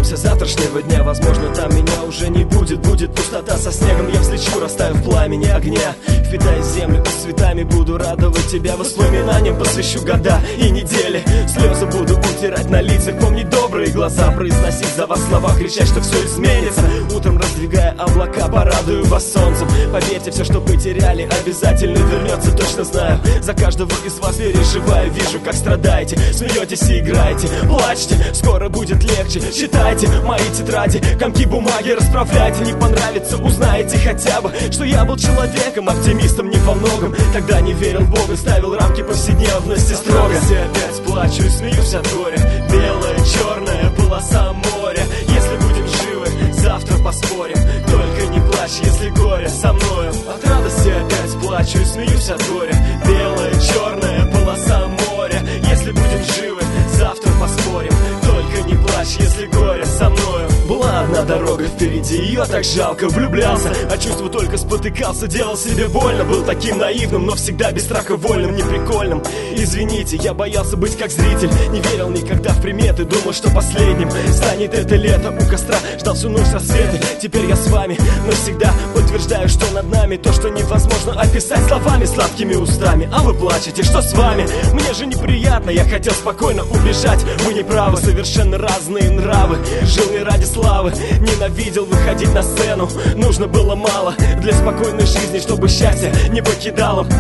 дождемся завтрашнего дня. Возможно, там меня уже не будет. Будет пустота со снегом, я взлечу, растаю в пламени огня. Впитая землю и цветами буду радовать тебя. Воспоминаниям посвящу года и недели. Слезы буду утирать на лицах, помнить добрые глаза, произносить за вас слова, кричать, что все изменится. Утром раздвигая облака, порадую вас солнцем. Поверьте, все, что потеряли, обязательно вернется, точно знаю. За каждого из вас переживаю, вижу, как страдаете, смеетесь и играете, плачьте, скоро будет легче. Читайте мои тетради, комки бумаги расправляйте. Не понравится, узнаете хотя бы, что я был человеком, оптимистом не во многом. Тогда не верил в Бога, ставил рамки повседневности строго. Я опять плачу и смеюсь от горя. Белая, черная полоса моря. Если будем живы, завтра поспорим. Только не плачь, если горе со мною. От радости опять плачу и смеюсь от горя. Белая, черная полоса моря. Если будем живы, завтра поспорим. Только не плачь, если горе со мною. Была одна дорога впереди, ее так жалко. Влюблялся, а чувства только спотыкался. Делал себе больно, был таким наивным, но всегда без страха вольным, неприкольным. Извините, я боялся быть как зритель. Не верил никогда в приметы, думал, что последним станет это лето. У костра ждал всю ночь рассветы. Теперь я с вами навсегда подтверждаю, что над нами то, что невозможно описать словами, сладкими устами. А вы плачете, что с вами? Мне же неприятно, я хотел спокойно убежать. Вы не правы, совершенно разные нравы. Жил не ради славы, ненавидел выходить на сцену. Нужно было мало для спокойной жизни, чтобы счастье не покидало. От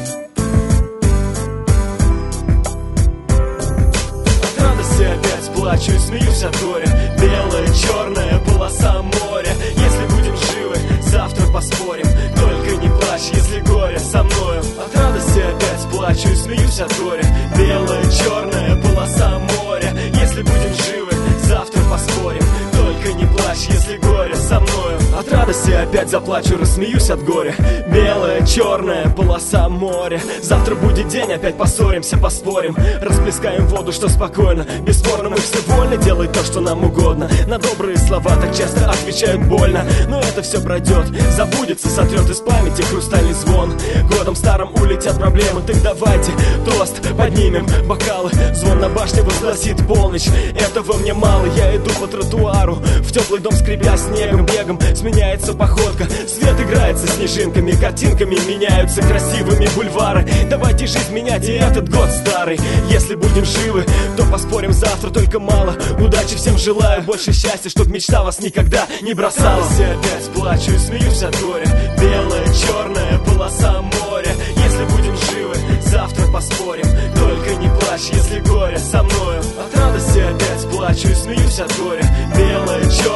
радости опять плачу и смеюсь от горя. Белая, черная полоса моря. Если будем живы, завтра поспорим. Только не плачь, если горе со мною. От радости опять плачу и смеюсь от горя. Белая, черная полоса моря. Если будем живы, завтра поспорим. Только не плачь, если горе со мною. От радости опять заплачу, рассмеюсь от горя. Белая, черная полоса моря. Завтра будет день, опять поссоримся, поспорим. Расплескаем воду, что спокойно. Бесспорно, мы все вольны делать то, что нам угодно. На добрые слова так часто отвечают больно. Но это все пройдет, забудется, сотрет из памяти хрустальный звон. Годом старым улетят проблемы, так давайте тост поднимем бокалы. Звон на башне возгласит полночь. Этого мне мало, я иду по тротуару, в теплый дом скребя снегом, бегом. Сменяется походка, свет играется снежинками, картинками меняются красивыми бульвары. Давайте жизнь менять и этот год старый. Если будем живы, то поспорим завтра, только мало. Удачи всем желаю, больше счастья, чтоб мечта вас никогда не бросала. Я опять плачу и смеюсь от горя. Белая, черная полоса моря. Если будем живы, завтра поспорим. Только не плачь, если горе со мною. От радости опять плачу и смеюсь от горя. Белая, черная